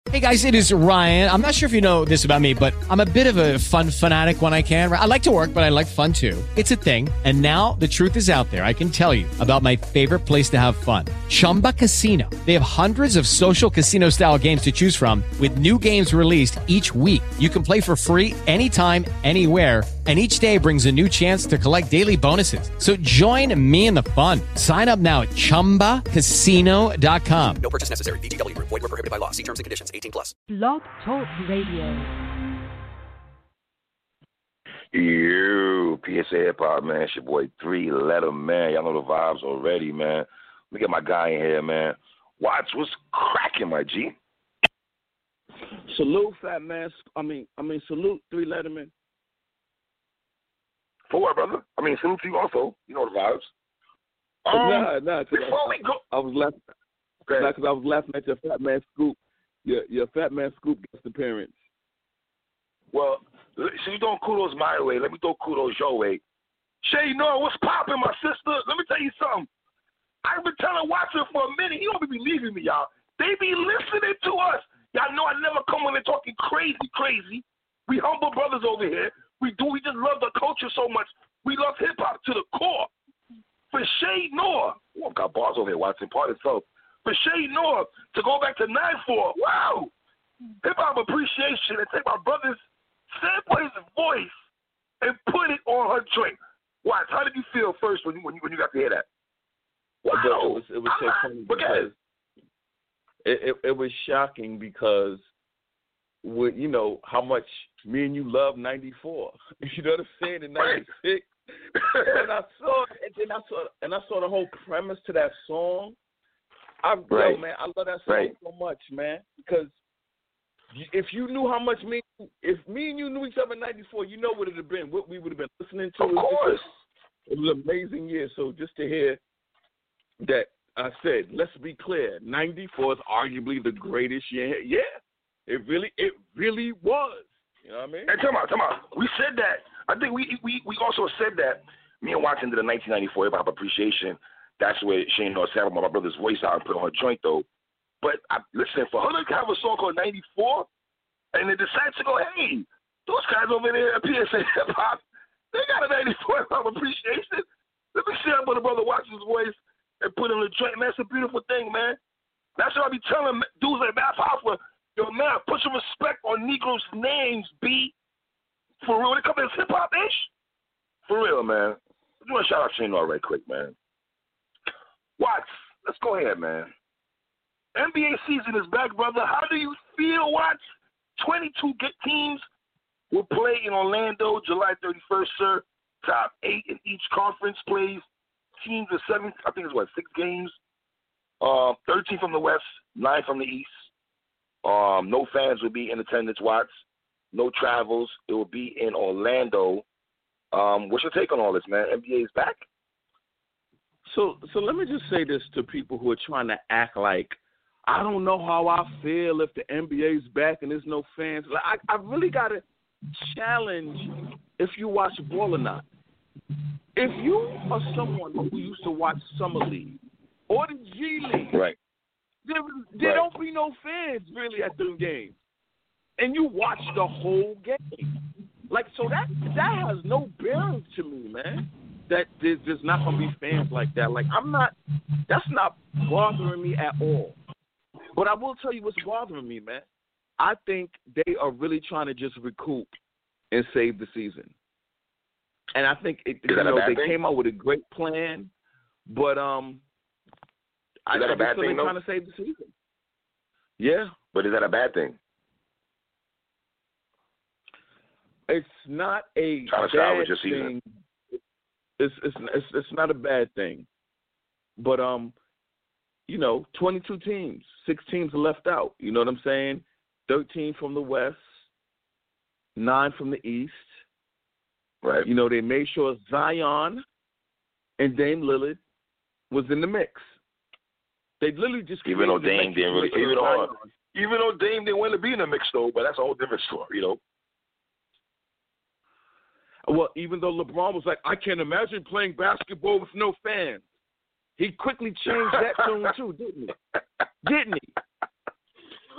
Hey guys, it is Ryan. I'm not sure if you know this about me, but I'm a bit of a fun fanatic when I can. I like to work, but I like fun too. It's a thing. And now the truth is out there. I can tell you about my favorite place to have fun. Chumba Casino. They have hundreds of social casino style games to choose from with new games released each week. You can play for free anytime, anywhere. And each day brings a new chance to collect daily bonuses. So join me in the fun. Sign up now at ChumbaCasino.com. No purchase necessary. VGW. Void where prohibited by law. See terms and conditions. 18+. Blog Talk Radio. You, PSA Hip Hop, man. It's your boy 3-Letter, man. Y'all know the vibes already, man. Let me get my guy in here, man. Watts, what's cracking, my G? Salute, Fat Man. Salute, 3-Letter, man. For what, brother? Salute to you also. You know the vibes. Before we go, I was laughing. Because I was laughing at your Fat Man Scoop. Your Fat Man Scoop guest appearance. Well, so you throwing kudos my way. Let me throw kudos your way. Shay, what's popping, my sister? Let me tell you something. I've been telling Watson for a minute. He don't be believing me, y'all. They be listening to us. Y'all know I never come in and talking crazy. We humble brothers over here. We just love the culture so much. We love hip-hop to the core. For Shay Noah, I've got bars over here, Watson, part itself. For Shay Noah to go back to 9-4, wow. Hip-hop appreciation and take my brother's sample his voice and put it on her joint. Watch, how did you feel first when you got to hear that? Wow. It was so funny because it was shocking because how much me and you love 94. You know what I'm saying? In 96. And I saw the whole premise to that song. Yo, man, I love that song so much, man. Because if you knew how much if me and you knew each other in 94, you know what it would have been, what we would have been listening to. Of course. It was an amazing year. So just to hear that, I said, let's be clear, 94 is arguably the greatest year. Yeah, it really was. You know what I mean? Hey, come on. We said that. I think we also said that. Me and Watson did a 1994 hip hop appreciation. That's where Shane North sampled my brother's voice out and put on her joint, though. But listen, for her to have a song called 94 and then decide to go, hey, those guys over there at PSA Hip Hop, they got a 94 hip hop appreciation. Let me sample the brother Watson's voice and put it on the joint. Man, it's a beautiful thing, man. That's what I be telling dudes like Math Alpha. Yo, man, put some respect on Negroes' names, B. For real, when it comes to hip hop ish, for real, man. I just want to shout out Shane North right quick, man. Watts, let's go ahead, man. NBA season is back, brother. How do you feel, Watts? 22 teams will play in Orlando July 31st, sir. Top 8 in each conference plays. Teams of 7, I think it's 6 games. 13 from the West, 9 from the East. No fans will be in attendance, Watts. No travels. It will be in Orlando. What's your take on all this, man? NBA is back? So let me just say this to people who are trying to act like, I don't know how I feel if the NBA is back and there's no fans. Like, I really got to challenge if you watch ball or not. If you are someone who used to watch Summer League or the G League, right. there don't be no fans really at them games. And you watch the whole game. Like, so that has no bearing to me, man. That there's not going to be fans like that. Like, that's not bothering me at all. But I will tell you what's bothering me, man. I think they are really trying to just recoup and save the season. And I think they came out with a great plan, but I think they're trying to save the season. Yeah. But is that a bad thing? It's not a bad thing. It's not a bad thing. But 22 teams, 6 teams are left out. You know what I'm saying? 13 from the West, 9 from the East. Right. You know, they made sure Zion and Dame Lillard was in the mix. They literally just even though Dame didn't really, even though Dame didn't want to be in the mix though, but that's a whole different story, you know. Well, even though LeBron was like, I can't imagine playing basketball with no fans. He quickly changed that tune too, didn't he?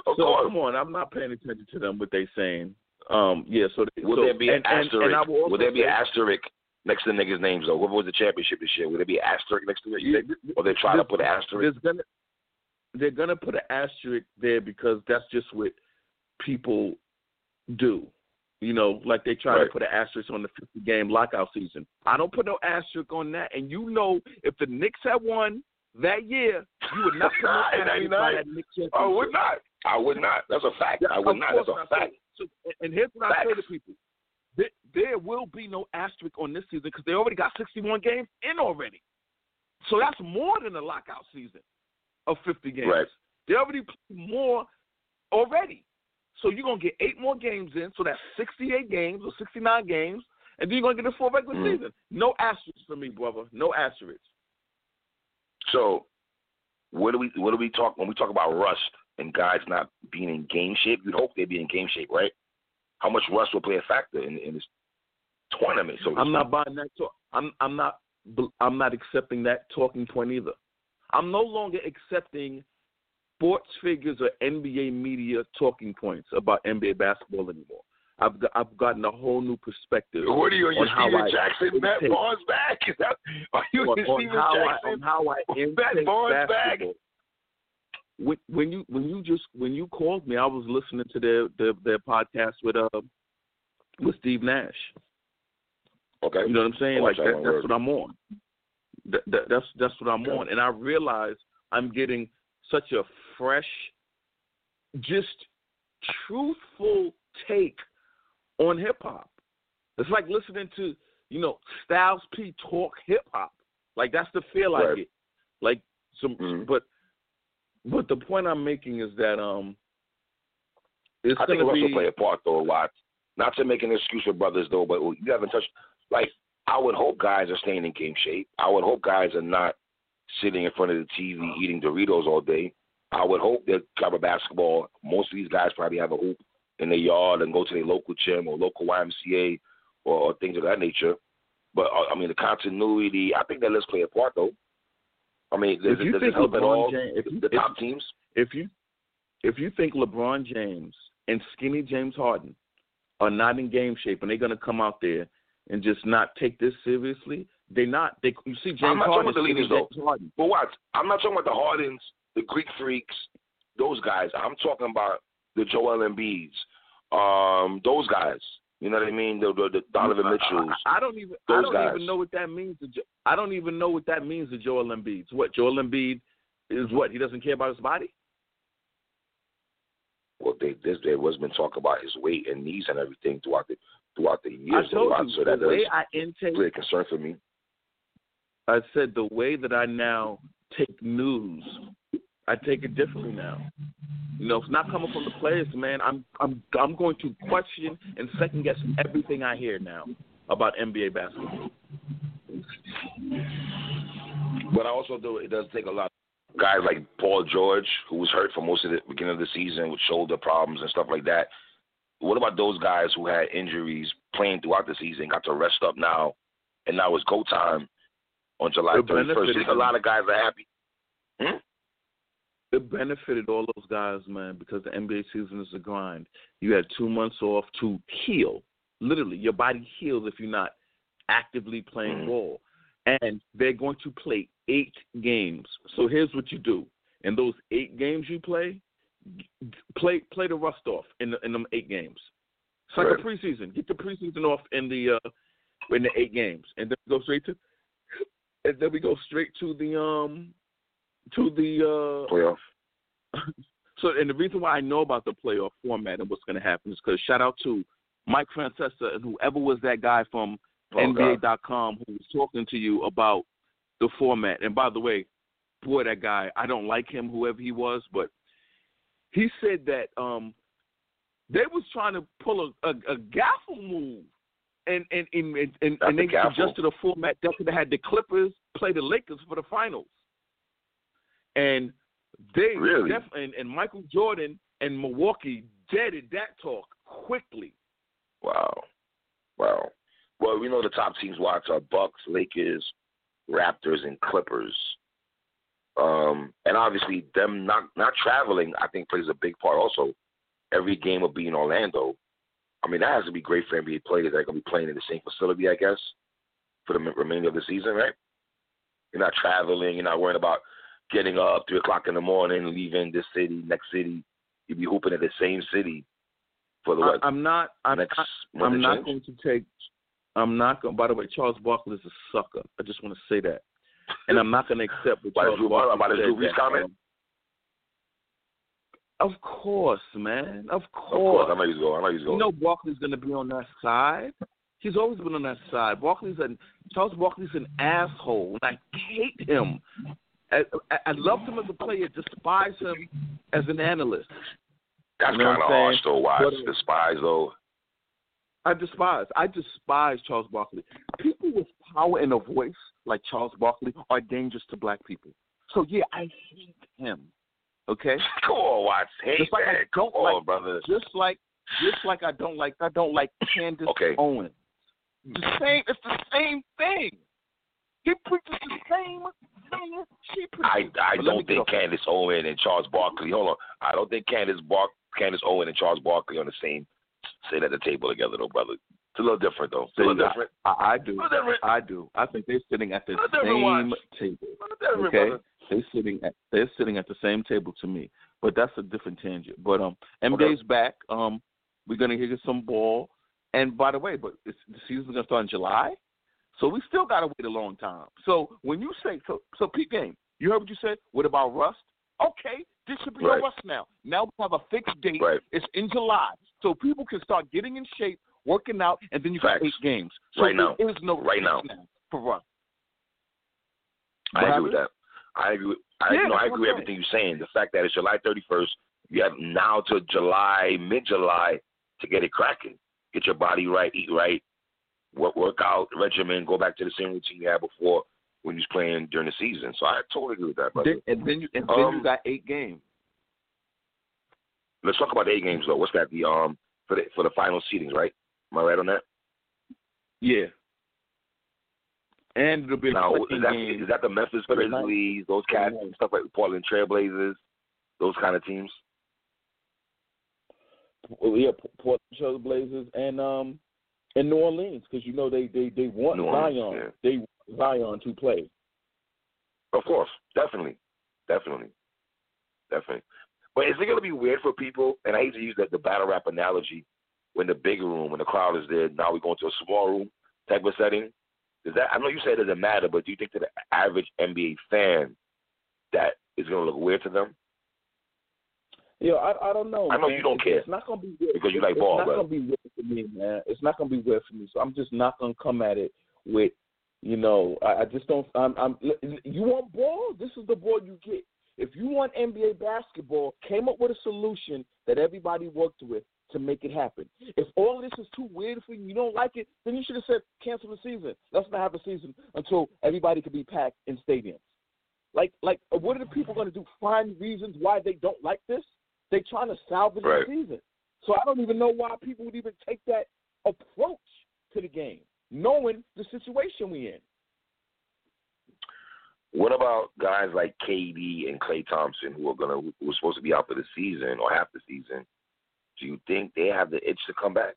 Of so course. come on, I'm not paying attention to them what they saying. Will there be an asterisk? Will there be an asterisk next to the niggas' names though? What was the championship this year? Will there be an asterisk next to it? Or they try to put an asterisk? They're gonna put an asterisk there because that's just what people do. You know, like they try to put an asterisk on the 50-game lockout season. I don't put no asterisk on that. And you know, if the Knicks had won that year, you would not put no asterisk on that Knicks championship. I would not. That's a fact. I would not. That's a fact. So, and here's what I say to people. There will be no asterisk on this season because they already got 61 games in already. So that's more than a lockout season of 50 games. Right. They already played more already. So you're going to get 8 more games in, so that's 68 games or 69 games, and then you're going to get a full regular season. No asterisk for me, brother. No asterisk. So what do we talk when we talk about rust and guys not being in game shape? You'd hope they'd be in game shape, right? How much rust will play a factor in this tournament? So I'm not buying that talk. I'm not accepting that talking point either. I'm no longer accepting sports figures or NBA media talking points about NBA basketball anymore. I've gotten a whole new perspective. What are you on your Steven Jackson? Matt Barnes back? Is that? Are you on Steven Jackson? On how I Matt Barnes basketball. Back? When you called me, I was listening to their podcast with Steve Nash. Okay, you know what I'm saying? Like that's what I'm on. That's what I'm on, and I realize I'm getting such a fresh, just truthful take on hip hop. It's like listening to Styles P talk hip hop. Like that's the feel I get. Like but the point I'm making is that it's I think going to also play a part though a lot. Not to make an excuse for brothers though, but you haven't touched. Like I would hope guys are staying in game shape. I would hope guys are not sitting in front of the TV eating Doritos all day. I would hope that cover basketball. Most of these guys probably have a hoop in their yard and go to their local gym or local YMCA or things of that nature. But I mean, the continuity. I think that let's play a part though. I mean, does it help at all? The top teams. If you think LeBron James and skinny James Harden are not in game shape and they're going to come out there and just not take this seriously, they're not. You see, James Harden. I'm not talking about the leaders though. But what? I'm not talking about the Hardens, the Greek Freaks, those guys. I'm talking about the Joel Embiids, those guys. You know what I mean? The Donovan Mitchells. I don't even know what that means. I don't even know what that means to Joel Embiid. What, Joel Embiid is what? He doesn't care about his body? Well, there was been talk about his weight and knees and everything throughout the years. I told you, so that the way is I intake, really a concern for me. I said the way that I now take news, I take it differently now. It's not coming from the players, man. I'm going to question and second guess everything I hear now about NBA basketball. But I also it does take a lot of guys like Paul George, who was hurt for most of the beginning of the season with shoulder problems and stuff like that. What about those guys who had injuries playing throughout the season, got to rest up now, and now it's go time on July 31st? I think a lot of guys are happy. It benefited all those guys, man, because the NBA season is a grind. You had 2 months off to heal. Literally, your body heals if you're not actively playing ball. And they're going to play 8 games. So here's what you do. In those 8 games you play the rust off in them 8 games. It's like a preseason. Get the preseason off in the 8 games. And then we go straight to the playoff. So, and the reason why I know about the playoff format and what's going to happen is because shout out to Mike Francesa and whoever was that guy from NBA.com who was talking to you about the format. And by the way, boy, that guy, I don't like him, whoever he was, but he said that they was trying to pull a gaffle move, and they adjusted the format that could have had the Clippers play the Lakers for the finals. And they definitely, and Michael Jordan and Milwaukee deaded that talk quickly. Wow. Well, we know the top teams watch are Bucks, Lakers, Raptors, and Clippers. And obviously them not traveling, I think, plays a big part also. Every game of being Orlando, I mean, that has to be great for NBA players that are going to be playing in the same facility, I guess, for the remainder of the season, right? You're not traveling. You're not worrying about getting up 3 o'clock in the morning, leaving this city, next city. You'll be hooping at the same city for the I'm not going to take. I'm not going. By the way, Charles Barkley is a sucker. I just want to say that, and I'm not going to accept what Charles Barkley about his Drew Brees comment. Of course, man. Of course. Of course. I know he's going. You know Barkley's going to be on that side. He's always been on that side. Charles Barkley's an asshole, and I hate him. I loved him as a player, despise him as an analyst. That's kind of harsh, though. Why despise, though? I despise Charles Barkley. People with power and a voice like Charles Barkley are dangerous to black people. So, yeah, I hate him. Okay? Come on, Watts. Hate that. Come on, brother. Just like I don't like Candace Owens. It's the same thing. He preaches the same thing she preaches. I don't think Candace Owens and Charles Barkley. Hold on. I don't think Candace Owens and Charles Barkley on the same sit at the table together, though, brother. It's a little different, though. It's a little different. I do. I do. I think they're sitting at the same table. Okay. They're sitting at the same table to me, but that's a different tangent. But NBA's back. We're gonna get some ball, and by the way, the season's gonna start in July, so we still gotta wait a long time. So when you say so, Pete Game, you heard what you said. What about rust? Okay, this should be no rust now. Now we have a fixed date. Right. It's in July, so people can start getting in shape, working out, and then you got 8 games. So there is no rust now for rust. I agree with that. I agree with everything you're saying. The fact that it's July 31st, you have now to mid-July to get it cracking. Get your body right, eat right, work out, regimen, go back to the same routine you had before when you was playing during the season. So I totally agree with that, brother. Then you got 8 games. Let's talk about the 8 games, though. What's that? For the final seedings, right? Am I right on that? Yeah. And it'll be is that the Memphis Grizzlies, those cats, and stuff like Portland Trailblazers, those kind of teams? Well, yeah, Portland Trailblazers and New Orleans, because you know they want Zion. Yeah. They want Zion to play. Of course, definitely. But is it going to be weird for people? And I hate to use the battle rap analogy when the big room, when the crowd is there. Now we're going to a small room type of setting. I know you said it doesn't matter, but do you think to the average NBA fan that is going to look weird to them? Yeah, I don't know. I know you don't care. It's not going to be weird because you like ball. It's not going to be weird for me, man. It's not going to be weird for me. So I'm just not going to come at it with, I just don't. You want ball? This is the ball you get. If you want NBA basketball, came up with a solution that everybody worked with to make it happen. If all of this is too weird for you, you don't like it, then you should have said cancel the season. Let's not have a season until everybody can be packed in stadiums. Like, what are the people going to do? Find reasons why they don't like this? They're trying to salvage the season. So I don't even know why people would even take that approach to the game, knowing the situation we're in. What about guys like KD and Klay Thompson who are supposed to be out for the season or half the season? Do you think they have the itch to come back?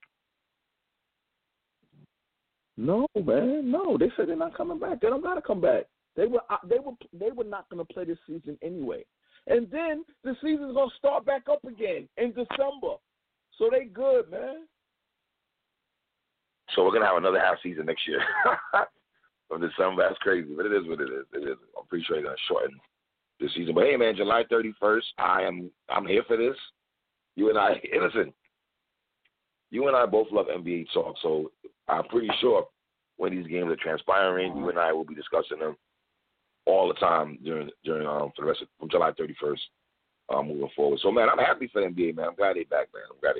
No, man. No, they said they're not coming back. They don't got to come back. They were not going to play this season anyway. And then the season's going to start back up again in December. So they good, man. So we're going to have another half season next year. From December, that's crazy, but it is what it is. I'm pretty sure they're going to shorten the season. But hey, man, July 31st, I'm here for this. You and I, listen, you and I both love NBA talk, so I'm pretty sure when these games are transpiring, you and I will be discussing them all the time during for the rest of from July 31st moving forward. So, man, I'm happy for the NBA, man. I'm glad they're back, man.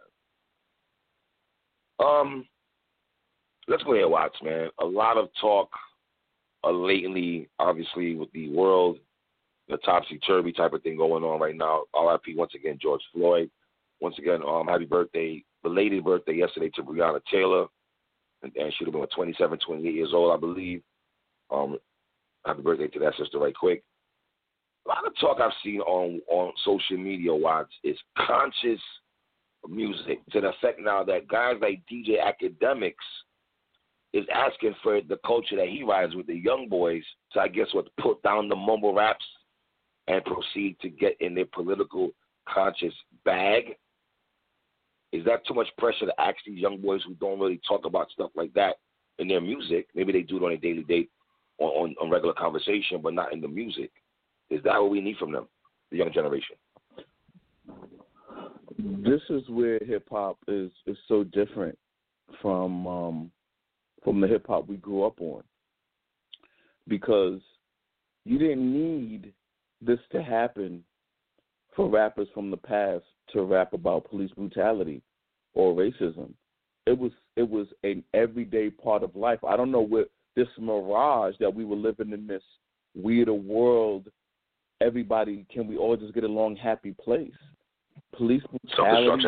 Let's go ahead, Watts, man. A lot of talk lately, obviously, with the world, the topsy-turvy type of thing going on right now. RIP, once again, George Floyd. Once again, happy birthday, belated birthday yesterday to Breonna Taylor. And she would have been 27, 28 years old, I believe. Happy birthday to that sister right quick. A lot of talk I've seen on social media, Watts, is conscious music to the effect now that guys like DJ Academics is asking for the culture that he rides with the young boys to, I guess, put down the mumble raps and proceed to get in their political conscious bag. Is that too much pressure to ask these young boys who don't really talk about stuff like that in their music? Maybe they do it on a daily date on regular conversation, but not in the music. Is that what we need from them, the young generation? This is where hip-hop is so different from the hip-hop we grew up on, because you didn't need this to happen for rappers from the past to rap about police brutality or racism. It was an everyday part of life. I don't know what this mirage that we were living in, this weirder world, everybody, can we all just get along, happy place? Police brutality,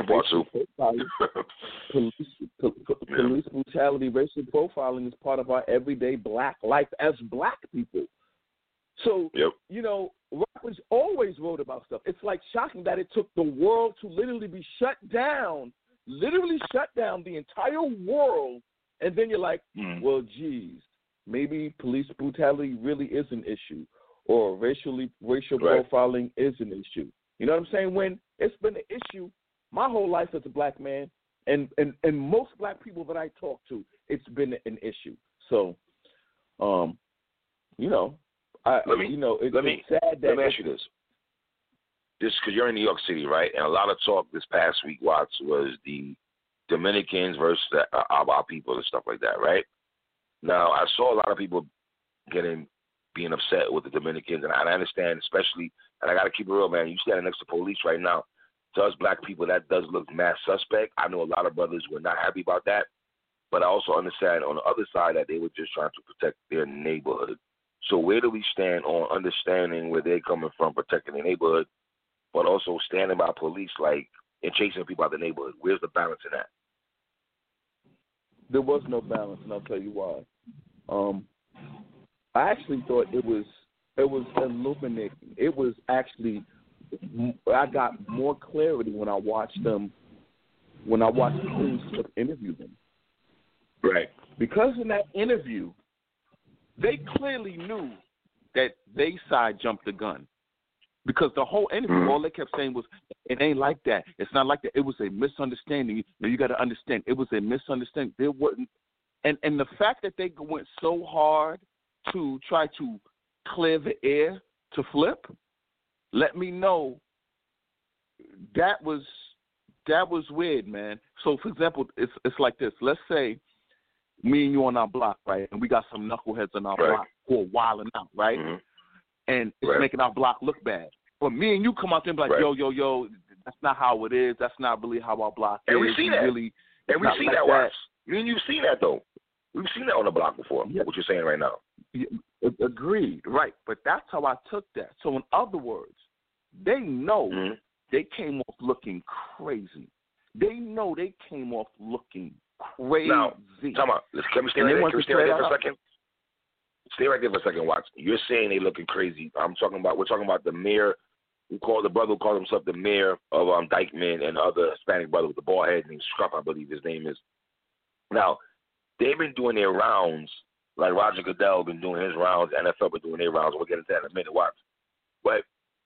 police brutality, racial profiling is part of our everyday black life as black people. So, you know, rappers always wrote about stuff. It's like shocking that it took the world to literally be shut down, the entire world, and then you're like, well, geez, maybe police brutality really is an issue, or racial profiling is an issue. You know what I'm saying? When it's been an issue my whole life as a black man, and most black people that I talk to, it's been an issue. So, you know, let me ask you this. Just because you're in New York City, right? And a lot of talk this past week, Watts, was the Dominicans versus our people and stuff like that, right? Now, I saw a lot of people being upset with the Dominicans, and I understand, especially, and I got to keep it real, man. You standing next to police right now. To us black people, that does look mass suspect. I know a lot of brothers were not happy about that, but I also understand on the other side that they were just trying to protect their neighborhood. So where do we stand on understanding where they're coming from, protecting their neighborhood, but also standing by police and chasing people out of the neighborhood? Where's the balance in that? There was no balance, and I'll tell you why. I actually thought it was illuminating. It was actually, I got more clarity when I watched the Queen's Clip interview them. Right. Because in that interview, they clearly knew that they side jumped the gun. Because the whole interview, all they kept saying was, it ain't like that. It's not like that. It was a misunderstanding. You got to understand, it was a misunderstanding. There wasn't, and the fact that they went so hard to try to clear the air to Flip, let me know that was weird, man. So, for example, it's like this. Let's say me and you on our block, right, and we got some knuckleheads on our block who are wilding out, right? Mm-hmm. And it's making our block look bad. But me and you come out there and be like, yo, that's not how it is. That's not really how our block is. And we see that. Really, and we see that, Watts. Me and you've seen that, though. We've seen that on the block before, what you're saying right now. Yeah, agreed, right. But that's how I took that. So in other words, they know they came off looking crazy. They know they came off looking crazy. Now, come on. Can we stay right there for a second? Stay right there for a second, Watts. You're saying they looking crazy. We're talking about the mayor, the brother who called himself the mayor of Dykeman, and other Hispanic brother with the bald head named Scruff, I believe his name is. Now, they've been doing their rounds, like Roger Goodell been doing his rounds, NFL been doing their rounds. We'll get into that in a minute, Watts. But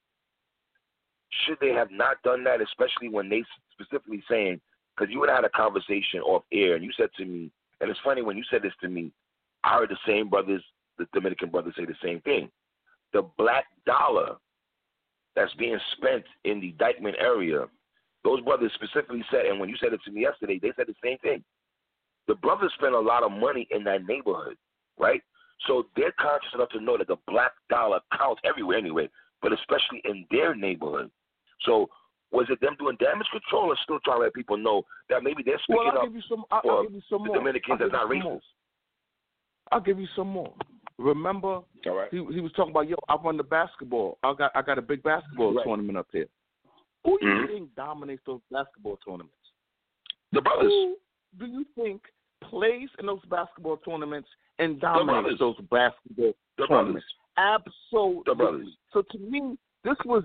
should they have not done that, especially when they specifically saying, because you and I had a conversation off air, and you said to me, and it's funny when you said this to me, I heard the same brothers, the Dominican brothers, say the same thing. The black dollar that's being spent in the Dykeman area, those brothers specifically said, and when you said it to me yesterday, they said the same thing. The brothers spend a lot of money in that neighborhood, right? So they're conscious enough to know that the black dollar counts everywhere anyway, but especially in their neighborhood. So was it them doing damage control or still trying to let people know that maybe they're speaking I'll give you some the Dominicans that's not racist? I'll give you some more. Remember, he was talking about, I run the basketball. I got a big basketball tournament up here. Who do you think dominates those basketball tournaments? The brothers. Who do you think plays in those basketball tournaments and dominates those basketball tournaments? Absolutely. So to me, this was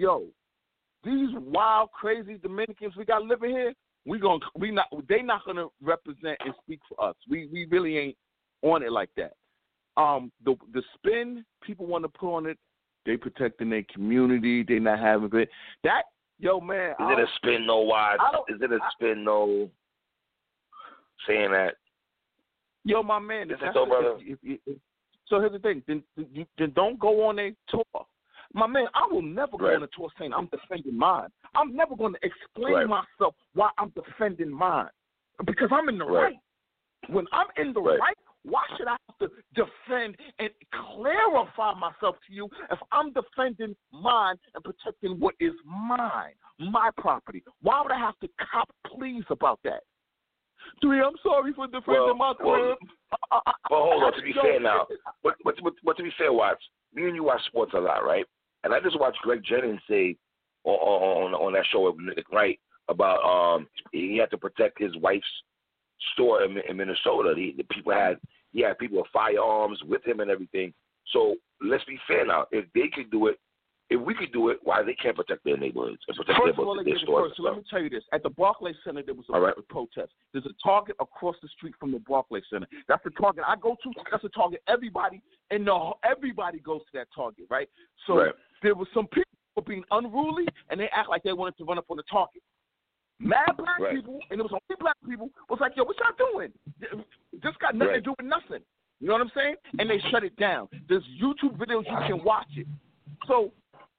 these wild, crazy Dominicans we got living here. They not gonna represent and speak for us. We really ain't on it like that. The spin people want to put on it, they protecting their community. They not having it. That man. Is it a spin? No, why? Is it a spin? No. Saying that. My man. So here's the thing. Then don't go on a tour. My man, I will never go on a tour saying I'm defending mine. I'm never going to explain myself why I'm defending mine. Because I'm in the right. When I'm in the right, why should I have to defend and clarify myself to you if I'm defending mine and protecting what is mine, my property? Why would I have to cop pleas about that? I'm sorry for defending my crib. But hold on, to be fair now. But to be fair, Watts, me and you watch sports a lot, right? And I just watched Greg Jennings say on that show, right, about he had to protect his wife's store in Minnesota. He had people with firearms with him and everything. So let's be fair now. If they could do it, if we could do it, why they can't protect their neighborhoods and protect their stores? So let me tell you this. At the Barclays Center, there was a protest. There's a Target across the street from the Barclays Center. That's the Target I go to. That's the Target everybody goes to that Target, right? So there was some people who were being unruly, and they act like they wanted to run up on the Target. Mad black people, and it was only black people, was like, what y'all doing? This got nothing to do with nothing. You know what I'm saying? And they shut it down. There's YouTube videos, you can watch it. So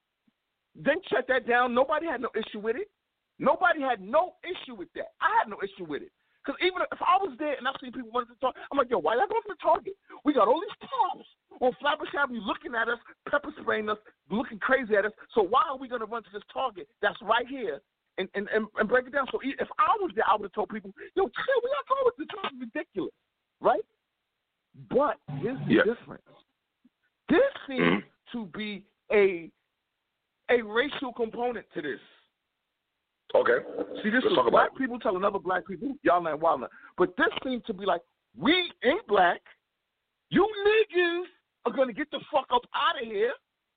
then shut that down. Nobody had no issue with it. Nobody had no issue with that. I had no issue with it. Because even if I was there and I see people wanting to talk, I'm like, why y'all going to the Target? We got all these cops on Flatbush Avenue looking at us, pepper spraying us, looking crazy at us. So why are we going to run to this Target that's right here and break it down? So if I was there, I would have told people, chill, we got to go with this. This is ridiculous, right? But here's the difference. This seems to be a racial component to this. Okay. See, this is black people telling other black people, y'all not wild enough. But this seems to be like, we ain't black. You niggas are going to get the fuck up out of here.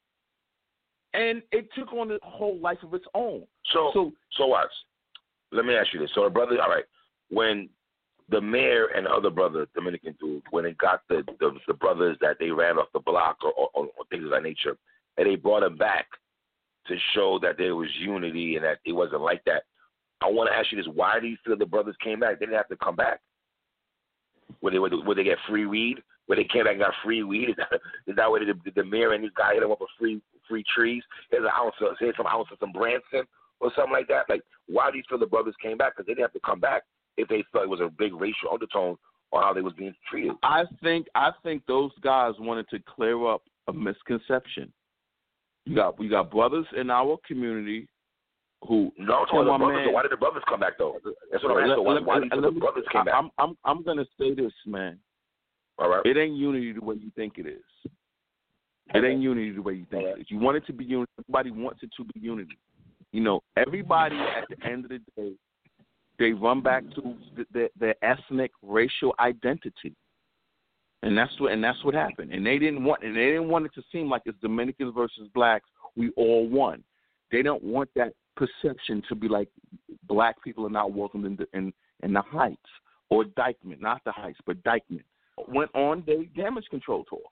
And it took on a whole life of its own. So what? Let me ask you this. So, brother, all right, when the mayor and the other brother, Dominican dude, when it got the brothers that they ran off the block or things of that nature, and they brought them back to show that there was unity and that it wasn't like that. I want to ask you this. Why do you feel the brothers came back? They didn't have to come back. Would they get free weed? Where they came back and got free weed? Is that where the mayor and this guy hit them up with free trees? Here's some ounce of some Branson or something like that? Like, why do you feel the brothers came back? Because they didn't have to come back if they felt it was a big racial undertone on how they was being treated. I think those guys wanted to clear up a misconception. We got brothers in our community who. No, so why did the brothers come back though? That's what I'm asking. Why did the brothers come back? I'm gonna say this, man. All right. It ain't unity the way you think it is. It ain't unity the way you think it is. You want it to be unity. Everybody wants it to be unity. Everybody at the end of the day, they run back to their ethnic, racial identity. And that's what happened. And they didn't want it to seem like it's Dominicans versus blacks. We all won. They don't want that perception to be like black people are not welcome in the Heights or Dykeman, not the Heights, but Dykeman. Went on their damage control tour.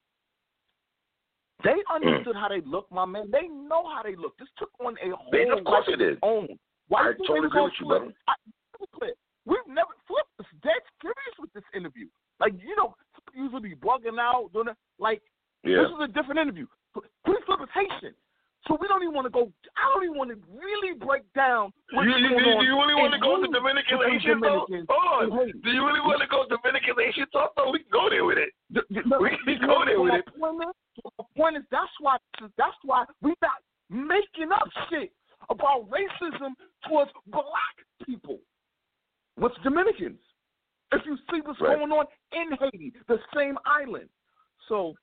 They understood how they look, my man. They know how they look. This took on a whole of course it is. Own. Why I totally agree with you, brother. We've never Flip is dead serious with this interview. Like, usually bugging out, doing it. Like, This is a different interview. Flip is Haitian. So we don't even want to go. I don't even want to really break down. Do you really want to go to Dominican Haitian talk? Do you really want to go Dominican Haitian talk? No, we can go there with it. We can go there with it. The point is that's why we're not making up shit about racism towards black people. What's Dominicans? If you see what's going on in Haiti, the same island. So,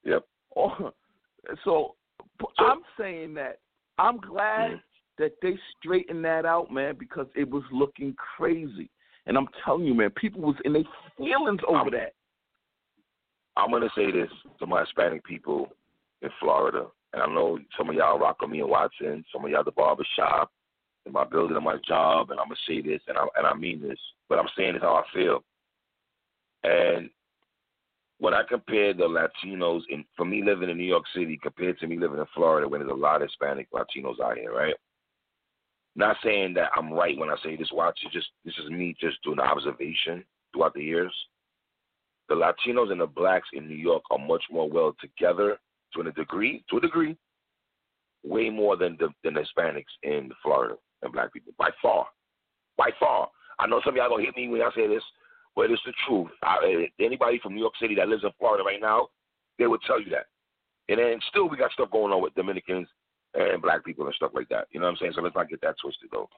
I'm saying that I'm glad that they straightened that out, man, because it was looking crazy. And I'm telling you, man, people was in their feelings over that. I'm going to say this to my Hispanic people in Florida. And I know some of y'all rock with me in Watson, some of y'all at the barber shop, in my building, in my job, and I'm going to say this, and I mean this, but I'm saying this how I feel. And when I compare the Latinos, for me living in New York City compared to me living in Florida, when there's a lot of Hispanic Latinos out here, right? Not saying that I'm right when I say this, watch. This is me just doing an observation throughout the years. The Latinos and the blacks in New York are much more well together to a degree, way more than the Hispanics in Florida and black people, by far. I know some of y'all going to hit me when I say this, but it's the truth. Anybody from New York City that lives in Florida right now, they would tell you that. And then still we got stuff going on with Dominicans and black people and stuff like that. You know what I'm saying? So let's not get that twisted, though.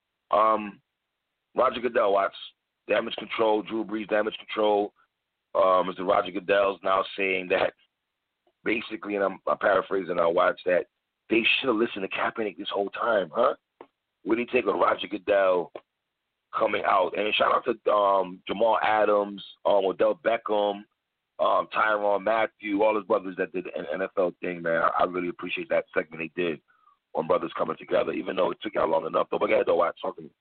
Roger Goodell, Watts, damage control, Drew Brees, damage control. Mr. Roger Goodell's now saying that basically, and I'm paraphrasing our Watts, that they should have listened to Kaepernick this whole time, huh? What do you take of Roger Goodell coming out? And shout out to Jamal Adams, Odell Beckham, Tyrann Mathieu, all his brothers that did an NFL thing, man. I really appreciate that segment they did on brothers coming together, even though it took y'all long enough. But go ahead, though, Watts, talk to me.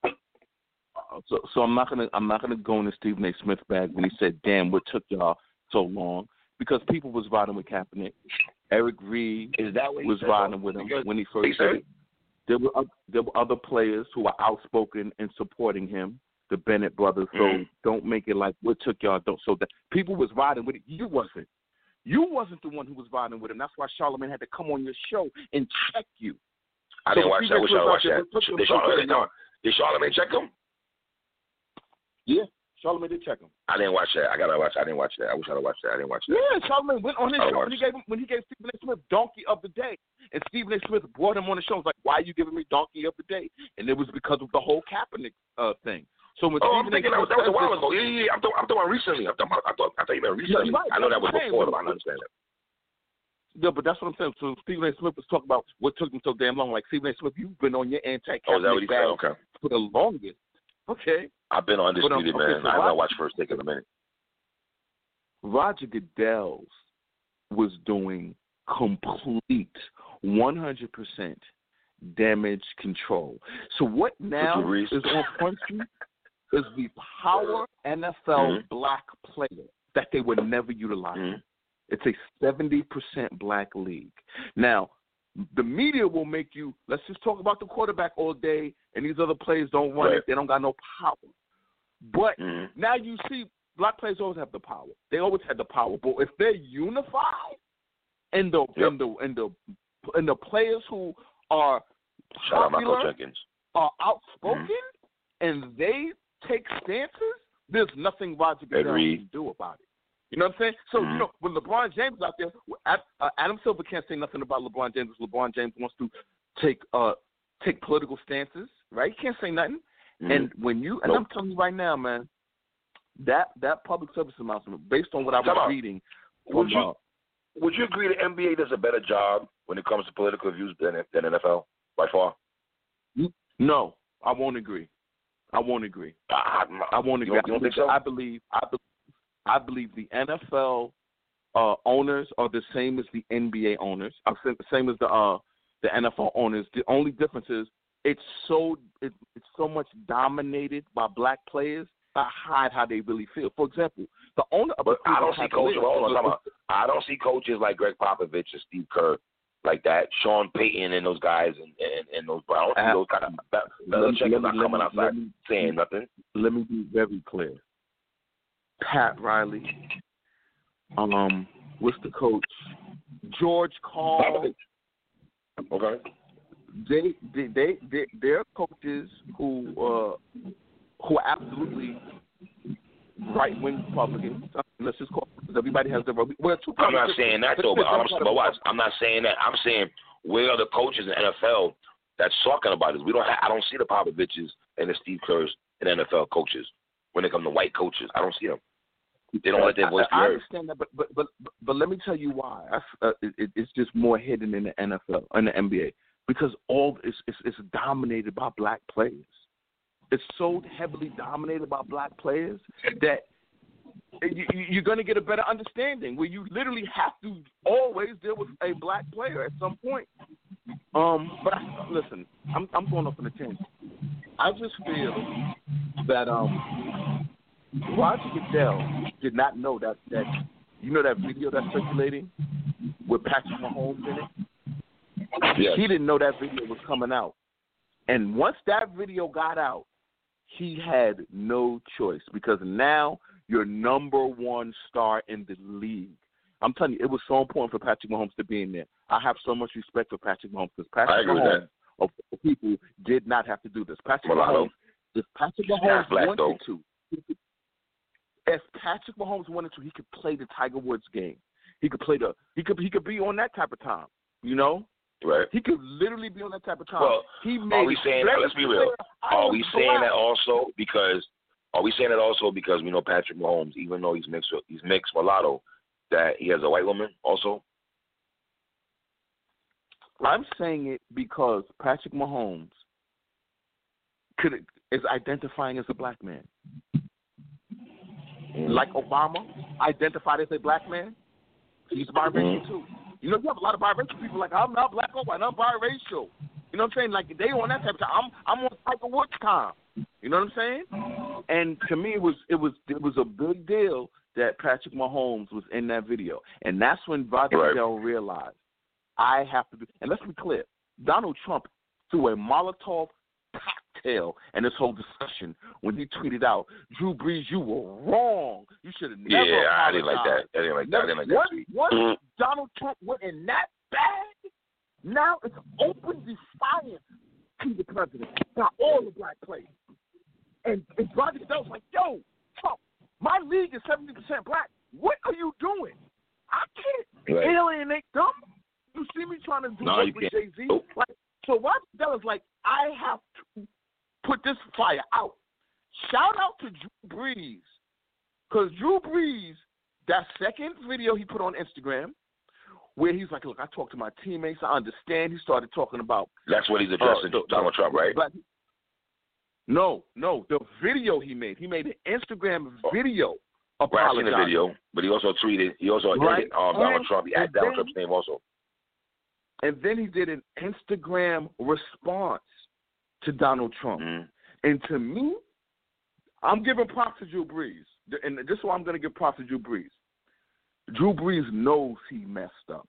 So I'm not gonna go into Stephen A. Smith bag when he said, "Damn, what took y'all so long?" Because people was riding with Kaepernick. Eric Reed was riding with him when he first did it. There were other players who were outspoken in supporting him, the Bennett brothers. So don't make it like what took y'all. So that people was riding with it. You wasn't. You wasn't the one who was riding with him. That's why Charlamagne had to come on your show and check you. I didn't watch that. I wish I watched that. Did Charlamagne check him? Yeah, Charlamagne did check him. I didn't watch that. I didn't watch that. I wish I'd have watched that. I didn't watch that. Yeah, Charlamagne went on his show when he gave Stephen A. Smith Donkey of the Day, and Stephen A. Smith brought him on the show. He was like, "Why are you giving me Donkey of the Day?" And it was because of the whole Kaepernick thing. So when I'm thinking that was a while ago. Yeah. I'm talking about recently. I thought you meant recently. Right. I know that was before, but I understand that. Yeah, but that's what I'm saying. So Stephen A. Smith was talking about what took him so damn long. Like, Stephen A. Smith, you've been on your anti-Kaepernick for the longest. Okay. I've been on Undisputed, man. I haven't watched First Take in a minute. Roger Goodell was doing complete 100% damage control. So what now is on Front Street is the power NFL black player that they would never utilize. It's a 70% black league. Now, the media will make you, let's just talk about the quarterback all day, and these other players don't run it. They don't got no power. But now you see black players always have the power. They always had the power. But if they're unified and the players who are popular are outspoken and they take stances, there's nothing Roger Goodell can do about it. You know what I'm saying? So, you know, when LeBron James is out there, Adam Silver can't say nothing about LeBron James if LeBron James wants to take political stances, right? He can't say nothing. And when you, and I'm telling you right now, man, that public service announcement, based on what I was reading. Would you agree the NBA does a better job when it comes to political views than NFL, by far? No, I won't agree. I won't agree. You don't think so? I believe the NFL owners are the same as the NBA owners. I'm saying the same as the NFL owners. The only difference is it's so much dominated by black players that hide how they really feel. For example, the owner of I don't see coaches. I don't see coaches like Greg Popovich and Steve Kerr like that. Sean Payton and those guys and those. I don't see those kind of Belichick not coming outside saying nothing. Let me be very clear. Pat Riley, what's the coach? George Karl. Okay. They're coaches who are absolutely right-wing Republicans. Let's just call it, because everybody has their. I'm not saying that though, but I'm not saying that. I'm saying where are the coaches in the NFL that's talking about this? I don't see the Popoviches and the Steve Kerrs and NFL coaches when it comes to white coaches. I don't see them. They don't let their voice be heard. I understand that, but let me tell you why. It's just more hidden in the NFL and the NBA because it's dominated by black players. It's so heavily dominated by black players that you're going to get a better understanding where you literally have to always deal with a black player at some point. But listen, I'm going off on a tangent. I just feel that Roger Goodell did not know that you know that video that's circulating with Patrick Mahomes in it? Yes. He didn't know that video was coming out. And once that video got out, he had no choice because now you're number one star in the league. I'm telling you, it was so important for Patrick Mahomes to be in there. I have so much respect for Patrick Mahomes because Patrick Mahomes of people did not have to do this. Patrick Mahomes, if Patrick Mahomes wanted to, if Patrick Mahomes wanted to, he could play the Tiger Woods game. He could play he could be on that type of time, you know? Right. He could literally be on that type of time. Well, are we saying that? Let's be real. Are we saying that also because we know Patrick Mahomes, even though he's mixed mulatto, that he has a white woman also? I'm saying it because Patrick Mahomes is identifying as a black man. Like Obama identified as a black man, he's biracial too. You know, you have a lot of biracial people like, I'm not black or white, I'm biracial. You know what I'm saying? Like, they on that type of time. I'm on Tiger Woods time. You know what I'm saying? And to me, it was a big deal that Patrick Mahomes was in that video. And that's when Roger Goodell realized, I have to be. And let's be clear, Donald Trump threw a Molotov cocktail in this whole discussion when he tweeted out, Drew Brees, you were wrong. You should have never apologized. I didn't like that. Once Donald Trump went in that bag, now it's open defiance to the president by all the black players. And Roger Goodell's like, yo, Trump, my league is 70% black. What are you doing? I can't alienate them. You see me trying to do work with Jay-Z? Like, so Roger Goodell is like, I have to put this fire out. Shout out to Drew Brees. Because Drew Brees, that second video he put on Instagram, where he's like, look, I talked to my teammates, I understand. He started talking about. That's what he's addressing Donald Trump, right? No, the video he made. He made an Instagram video. I've seen the video, but he also tweeted. He also added Donald Trump. He added Donald Trump's name also. And then he did an Instagram response to Donald Trump. And to me, I'm giving props to Drew Brees. And this is why I'm going to give props to Drew Brees. Drew Brees knows he messed up.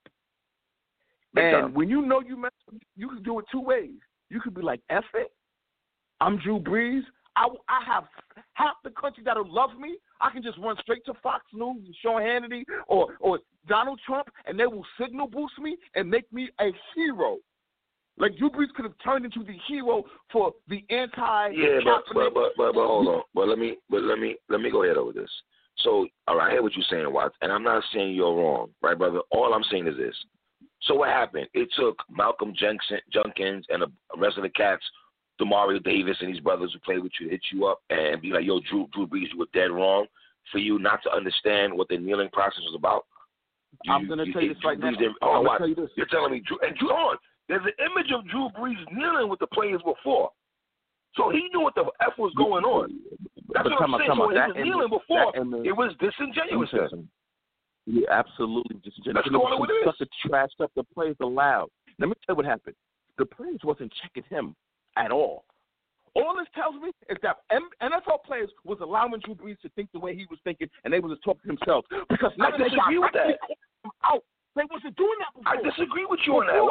And when you know you messed up, you can do it two ways. You could be like, F it. I'm Drew Brees. I have half the country that'll love me. I can just run straight to Fox News and Sean Hannity or Donald Trump, and they will signal boost me and make me a hero. Like Drew Brees could have turned into the hero for the anti. Yeah, but hold on. But let me go ahead over this. So, all right, I hear what you're saying, Watts, and I'm not saying you're wrong, right, brother? All I'm saying is this. So what happened? It took Malcolm Jenkins and the rest of the cats, Demario Davis and these brothers who played with you, hit you up and be like, yo, Drew Brees, you were dead wrong for you not to understand what the kneeling process was about. I'm going to tell you this right now. I'm going to tell you this. You're telling me, Drew, hold on. There's an image of Drew Brees kneeling with the players before. So he knew what the F was going on. That's what I'm saying. So when he was kneeling before, it was disingenuous. Yeah, absolutely disingenuous. Let's call it what it is. Such a trash stuff the players allowed. Let me tell you what happened. The players wasn't checking him at all. All this tells me is that NFL players was allowing Drew Brees to think the way he was thinking, and they was just talking to themselves. Because now I disagree with that. Out. They wasn't doing that before. I disagree with you on that.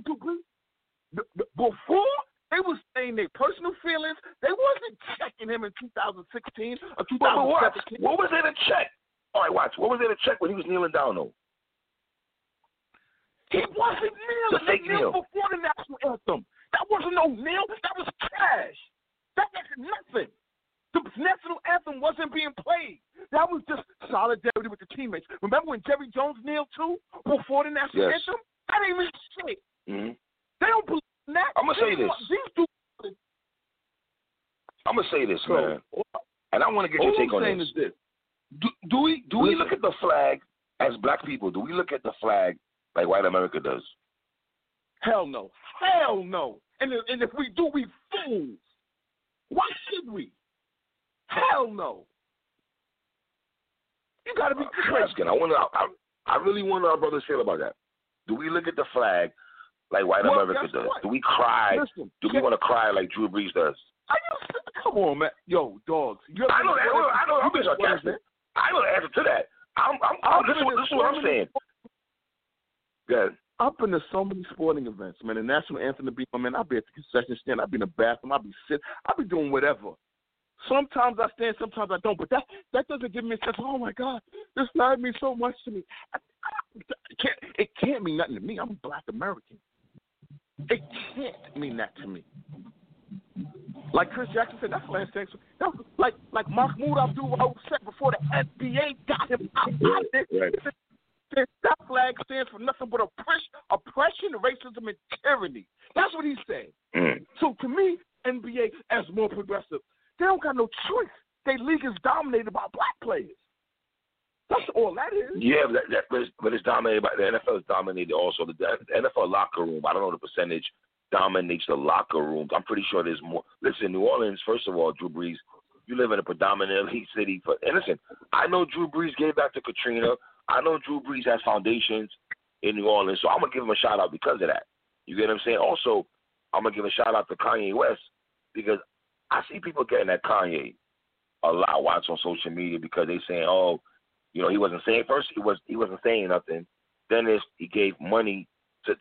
Before, they was saying their personal feelings. They wasn't checking him in 2016 or 2017. What was there to check? All right, watch. What was there to check when he was kneeling down, though? He wasn't kneeling. They kneeled before the national anthem. That wasn't no kneel. That was trash. That was nothing. The national anthem wasn't being played. That was just solidarity with the teammates. Remember when Jerry Jones kneeled too before the national anthem? That ain't mean shit. Mm-hmm. They don't believe in that. I'm gonna say this. I'm gonna say this, man, and I want to get your take on this. Do we look at the flag as black people? Do we look at the flag like white America does? Hell no. Hell no. And if we do, we fools. Why should we? Hell no. You got to be asking. I really wonder how brothers feel about that. Do we look at the flag like white America does? What? Do we cry? Do we want to cry like Drew Brees does? Come on, man. Yo, dogs. I know that. I'm being sarcastic. I know the answer to that. This is what I'm saying. Good. I've been to so many sporting events, man. The national anthem to be, man. I'll be at the concession stand. I'll be in the bathroom. I'll be sitting. I'll be doing whatever. Sometimes I stand, sometimes I don't. But that doesn't give me a sense of, oh, my God, this life means so much to me. It can't mean nothing to me. I'm a black American. It can't mean that to me. Like Chris Jackson said, that's last thing. Like Mahmoud Abdul-Wahab said before the NBA got him out. Right. That flag stands for nothing but oppression, racism, and tyranny. That's what he said. So to me, NBA, as more progressive, they don't got no choice. Their league is dominated by black players. That's all that is. Yeah, but it's dominated by the NFL. Is dominated also. The NFL locker room, I don't know the percentage, dominates the locker rooms. I'm pretty sure there's more. Listen, New Orleans, first of all, Drew Brees, you live in a predominant elite city. And listen, I know Drew Brees gave back to Katrina. I know Drew Brees has foundations in New Orleans, so I'm going to give him a shout-out because of that. You get what I'm saying? Also, I'm going to give a shout-out to Kanye West because I see people getting at Kanye a lot watch on social media because they saying, oh, you know, he wasn't saying first. He wasn't saying nothing. Then he gave money to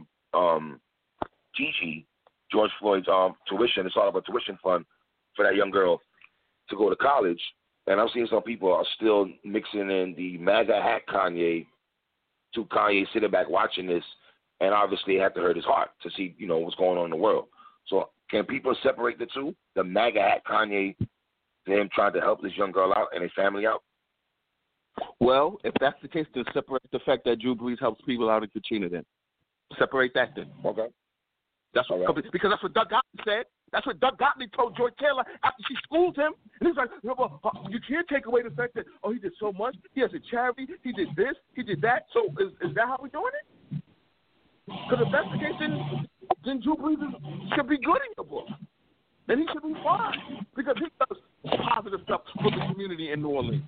Gigi, George Floyd's tuition. It's all about tuition fund for that young girl to go to college. And I'm seeing some people are still mixing in the MAGA hat Kanye to Kanye sitting back watching this, and obviously it had to hurt his heart to see, you know, what's going on in the world. So can people separate the two? The MAGA hat Kanye, them trying to help this young girl out and his family out? Well, if that's the case, then separate the fact that Drew Brees helps people out in Katrina then. Separate that then. Okay. That's what, right. Because that's what Doug Gottlieb said. That's what Doug Gottlieb told Joy Taylor after she schooled him. And he's like, you can't take away the fact that, oh, he did so much. He has a charity. He did this. He did that. So is that how we're doing it? Because if that's the case, then Drew Brees should be good in your book. Then he should be fine. Because he does positive stuff for the community in New Orleans.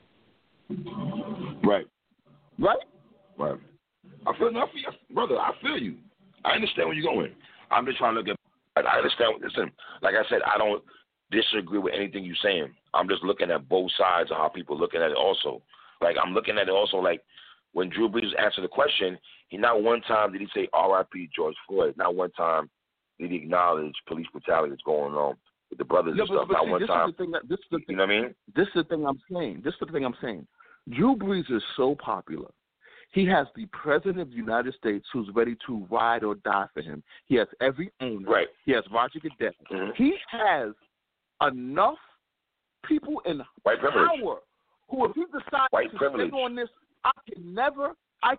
Right. Right? Right. Brother, I feel you. I understand where you're going. I'm just trying to look at I understand. Listen, like I said, I don't disagree with anything you're saying. I'm just looking at both sides of how people are looking at it also. Like, I'm looking at it also like when Drew Brees answered the question, he not one time did he say R.I.P. George Floyd. Not one time did he acknowledge police brutality that's going on with the brothers and stuff. Not one time. You know what I mean? This is the thing I'm saying. Drew Brees is so popular. He has the president of the United States who's ready to ride or die for him. He has every owner. Right. He has Roger Goodell. Mm-hmm. He has enough people in power who, if he decides to stay on this, I can never.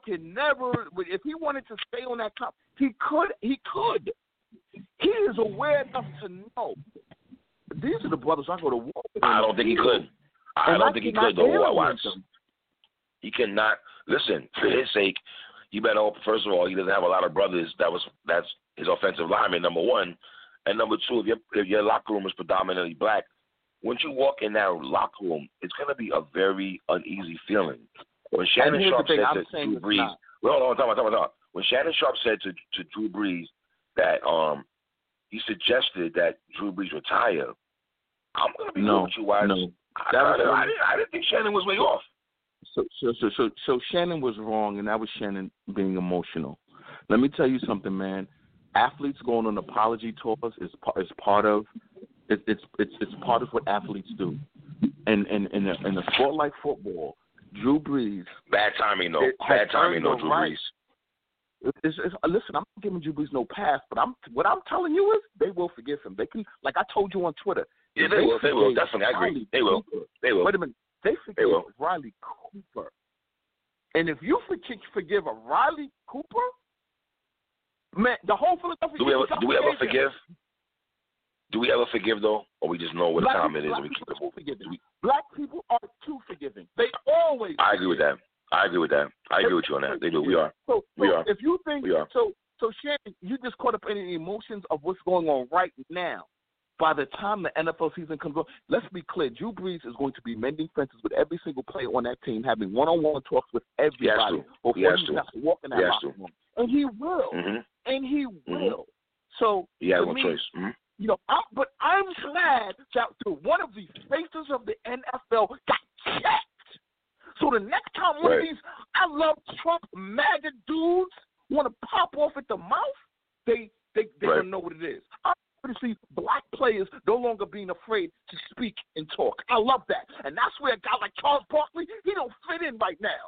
If he wanted to stay on that top, he could. He is aware enough to know. These are the brothers I go to war with. I don't think he could. I don't think he could, though. He cannot. Listen, for his sake, you better hope, first of all, he doesn't have a lot of brothers. That's his offensive lineman, number one. And number two, if your locker room is predominantly black, once you walk in that locker room, it's going to be a very uneasy feeling. When Shannon Sharpe said to Drew Brees, hold on. When Shannon Sharpe said to Drew Brees that he suggested that Drew Brees retire, I'm going to be real with you, Wise. No. I didn't think Shannon was way off. So Shannon was wrong, and that was Shannon being emotional. Let me tell you something, man. Athletes going on apology tours is part of what athletes do. And in a sport like football, Drew Brees. Bad timing, though. Drew Brees. Listen, I'm not giving Drew Brees no pass, but what I'm telling you is they will forgive him. They can, like I told you on Twitter. Yeah, they will. Definitely, I agree. They will. Wait a minute. They forgive Riley Cooper. And if you forgive a Riley Cooper, man, the whole Philadelphia... Do we ever forgive? Do we ever forgive, though? Or we just know what time it is and we keep it? Black people are too forgiving. They always... I agree with that. I agree with you on that. They do. We are. We are. If you think... We are. So Shannon, you just caught up in the emotions of what's going on right now. by the time the NFL season comes on, let's be clear, Drew Brees is going to be mending fences with every single player on that team, having one-on-one talks with everybody before he has to walk in that locker room. And he will. And he will. So, he has to no me, choice. You know, but I'm glad that one of the faces of the NFL got checked. So the next time one of these I love Trump MAGA dudes want to pop off at the mouth, they don't know what it is. I'm to see black players no longer being afraid to speak and talk. I love that. And that's where a guy like Charles Barkley, he don't fit in right now.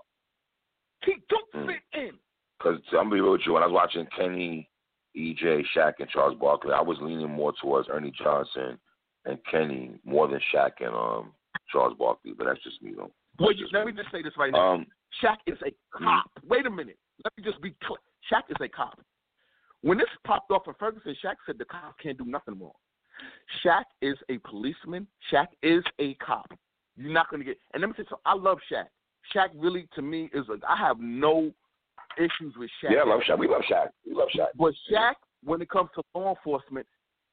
He don't fit in. Because I'm going to be real with you, when I was watching Kenny, EJ, Shaq, and Charles Barkley, I was leaning more towards Ernie Johnson and Kenny more than Shaq and Charles Barkley, but that's just me, though. Wait, let me just say this right now. Shaq is a cop. Wait a minute. Let me just be clear. Shaq is a cop. When this popped off in Ferguson, Shaq said the cop can't do nothing wrong. Shaq is a policeman. Shaq is a cop. You're not going to get – and let me say something. I love Shaq. Shaq really, to me, is – I have no issues with Shaq. Yeah, I love Shaq. We love Shaq. But Shaq, when it comes to law enforcement,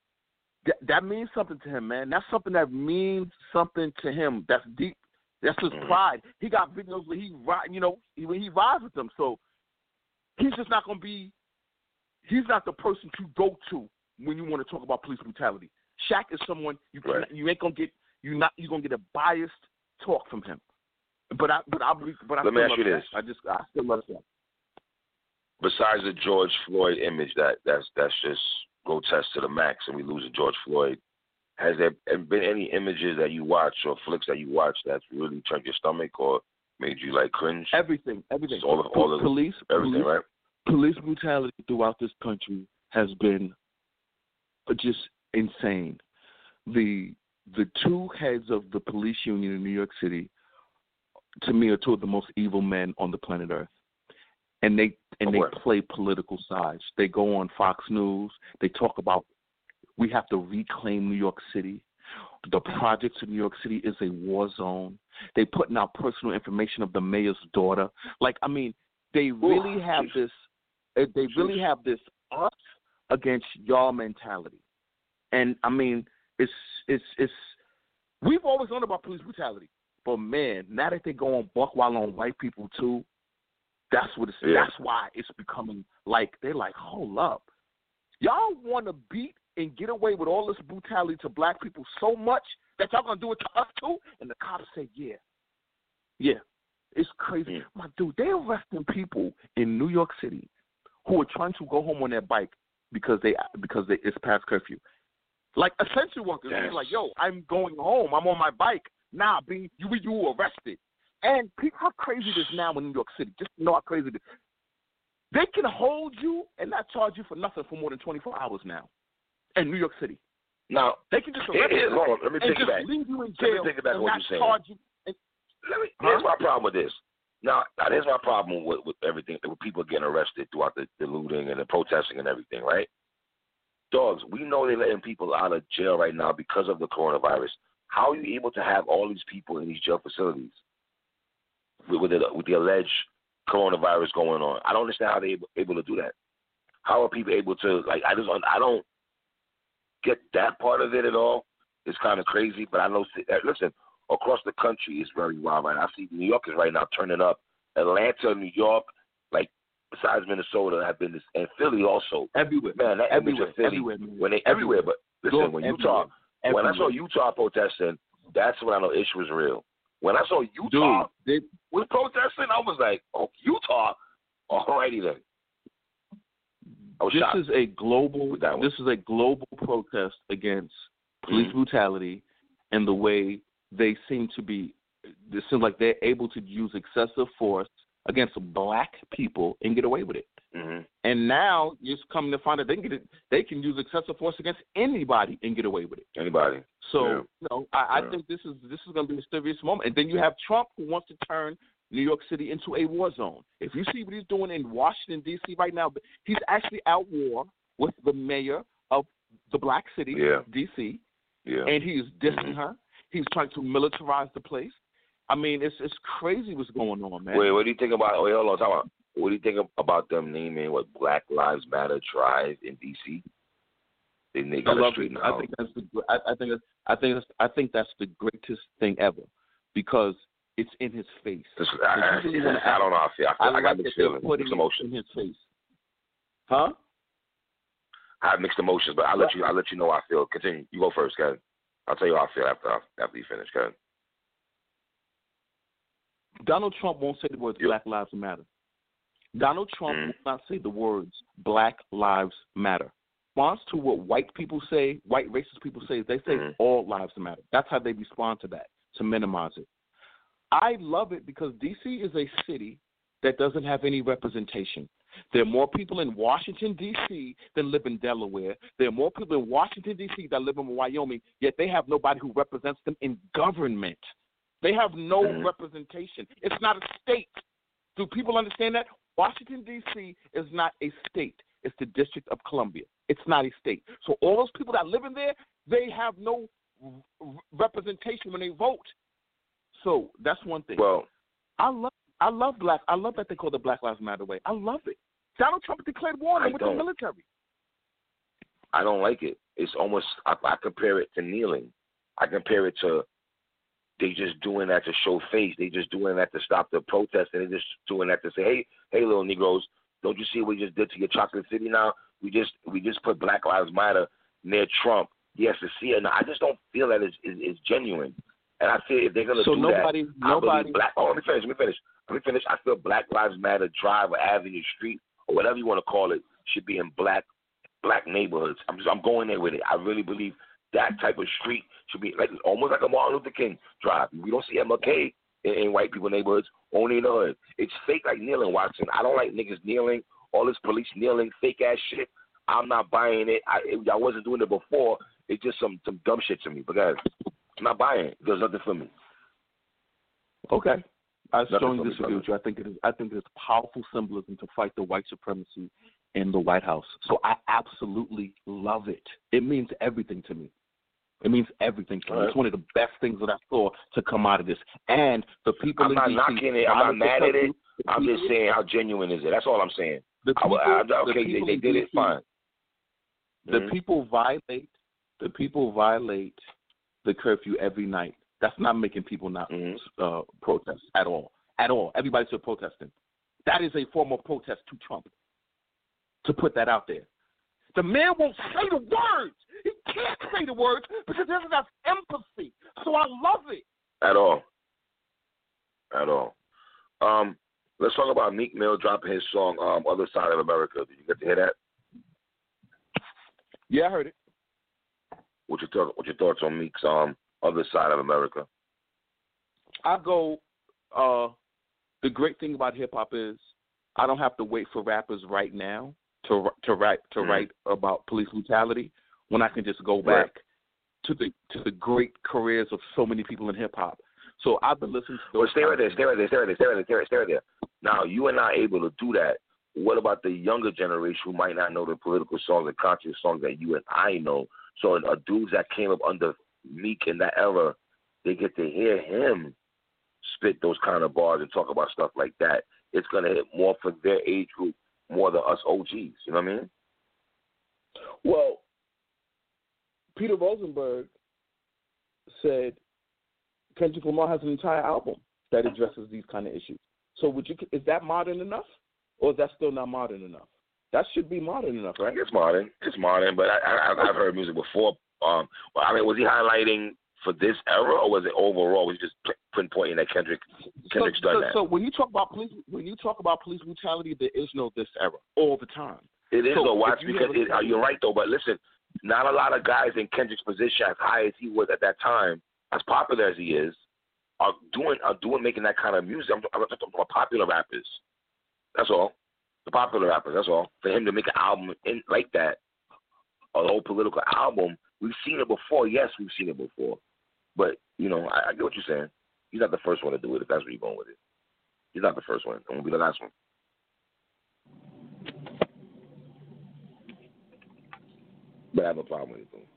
that means something to him, man. That's something that means something to him. That's deep. That's his pride. He got videos where he rides with them. So he's just not going to be – he's not the person to go to when you want to talk about police brutality. Shaq is someone you ain't gonna get. You're gonna get a biased talk from him. But I let me ask you this. I still love Shaq. Besides the George Floyd image, that's just grotesque to the max, and we losing George Floyd. Has there been any images that you watch or flicks that you watch that's really turned your stomach or made you like cringe? Everything. All of police, everything, right? Police brutality throughout this country has been just insane. The two heads of the police union in New York City, to me, are two of the most evil men on the planet Earth. And they play political sides. They go on Fox News. They talk about we have to reclaim New York City. The projects in New York City is a war zone. They putting out personal information of the mayor's daughter. They really have this. They really have this us against y'all mentality, and it's. We've always known about police brutality, but man, now that they go on buck wild on white people too, that's what it's. Yeah. That's why it's becoming like they're like, hold up, y'all want to beat and get away with all this brutality to black people so much that y'all gonna do it to us too, and the cops say, yeah, it's crazy, my dude. They're arresting people in New York City who are trying to go home on their bike because it's past curfew. Like essential workers, they're like, yo, I'm going home. I'm on my bike. Nah, you arrested. And how crazy it is now in New York City. Just know how crazy it is. They can hold you and not charge you for nothing for more than 24 hours now in New York City. Now, they can just arrest you hold on, let me take it back. Leave you in jail. Let me take it back and what not you're charge saying. You. Here's my problem with this. Now here's my problem with everything, with people getting arrested throughout the looting and the protesting and everything, right? Dogs, we know they're letting people out of jail right now because of the coronavirus. How are you able to have all these people in these jail facilities with the alleged coronavirus going on? I don't understand how they're able to do that. How are people able to, I don't get that part of it at all. It's kind of crazy, but I know, listen, across the country is very wild right now. I see New York is right now turning up. Atlanta, New York, besides Minnesota, have been this, and Philly also. Everywhere. Man, that image of Philly. Everywhere. But listen, when I saw Utah protesting, that's when I know ish was real. When I saw Utah was protesting, I was like, oh, Utah? Alrighty then. This is a global protest against police brutality and the way they seem to be. It seems like they're able to use excessive force against black people and get away with it. Mm-hmm. And now you're coming to find out they can use excessive force against anybody and get away with it. Anybody. So I think this is going to be a serious moment. And then you have Trump, who wants to turn New York City into a war zone. If you see what he's doing in Washington, D.C. right now, he's actually at war with the mayor of the black city, D.C., and he is dissing her. He's trying to militarize the place. I mean, it's crazy what's going on, man. Wait, what do you think about? Wait, hold on, talk about. What do you think about them naming what Black Lives Matter Drive in D.C.? They got to straighten out. I think that's the greatest thing ever, because it's in his face. I don't know how I feel. I got mixed feelings, mixed emotions. In his face. Huh? I have mixed emotions, but I'll let you know how I feel. Continue. You go first, Kevin. I'll tell you how I feel after you finish, Kevin. Donald Trump won't say the words Black Lives Matter. Donald Trump will not say the words Black Lives Matter. Response to what white people say, white racist people say, is they say all lives matter. That's how they respond to that, to minimize it. I love it because D.C. is a city that doesn't have any representation. There are more people in Washington, D.C. than live in Delaware. There are more people in Washington, D.C. that live in Wyoming, yet they have nobody who represents them in government. They have no representation. It's not a state. Do people understand that? Washington, D.C. is not a state. It's the District of Columbia. It's not a state. So all those people that live in there, they have no representation when they vote. So that's one thing. Well, I love that they call the Black Lives Matter way. I love it. Donald Trump declared war with the military. I don't like it. It's almost, I compare it to kneeling. I compare it to they just doing that to show face. They just doing that to stop the protest, and they just doing that to say, hey, little Negroes, don't you see what we just did to your chocolate city now? We just put Black Lives Matter near Trump. He has to see it. Now, I just don't feel that it's genuine. And I feel if they're going to do that, let me finish. I feel Black Lives Matter Drive or Avenue Street or whatever you want to call it should be in black neighborhoods. I'm going there with it. I really believe that type of street should be like almost like a Martin Luther King Drive. We don't see MLK in white people neighborhoods, only in the hood. It's fake like kneeling, Watson. I don't like niggas kneeling, all this police kneeling, fake ass shit. I'm not buying it. I wasn't doing it before. It's just some dumb shit to me. But guys, I'm not buying it. There's nothing for me. Okay. I strongly disagree with you. I think it is powerful symbolism to fight the white supremacy in the White House. So I absolutely love it. It means everything to me. It means everything to me. It's one of the best things that I saw to come out of this. And the people I'm not knocking it. I'm not mad at it. I'm just saying how genuine is it. That's all I'm saying. They did it fine. The people violate the curfew every night. That's not making people not protest at all. At all. Everybody's still protesting. That is a form of protest to Trump. To put that out there. The man won't say the words. He can't say the words because he doesn't have empathy. So I love it. At all. Let's talk about Meek Mill dropping his song, Other Side of America. Did you get to hear that? Yeah, I heard it. What's your thoughts on Meek's Other Side of America? The great thing about hip hop is I don't have to wait for rappers right now to write about police brutality when I can just go back to the great careers of so many people in hip hop. So I've been listening to those. Well, stay right there. Now you are not able to do that. What about the younger generation who might not know the political songs and conscious songs that you and I know? So dudes that came up under Meek in that era, they get to hear him spit those kind of bars and talk about stuff like that. It's going to hit more for their age group more than us OGs. You know what I mean? Well, Peter Rosenberg said Kendrick Lamar has an entire album that addresses these kind of issues. So is that modern enough, or is that still not modern enough? That should be modern enough, right? It's modern, but I've heard music before. Was he highlighting for this era, or was it overall? Was he just pinpointing that Kendrick's done that? So when you talk about police brutality, there is no this era all the time. It is though, Watch, because you're right though. But listen, not a lot of guys in Kendrick's position, as high as he was at that time, as popular as he is, are making that kind of music. I'm talking about popular rappers. That's all. The popular rappers. That's all. For him to make an album like that, a whole political album, we've seen it before. Yes, we've seen it before. But, I get what you're saying. He's not the first one to do it, if that's where you're going with it. He's not the first one. It won't be the last one. But I have no problem with it, though.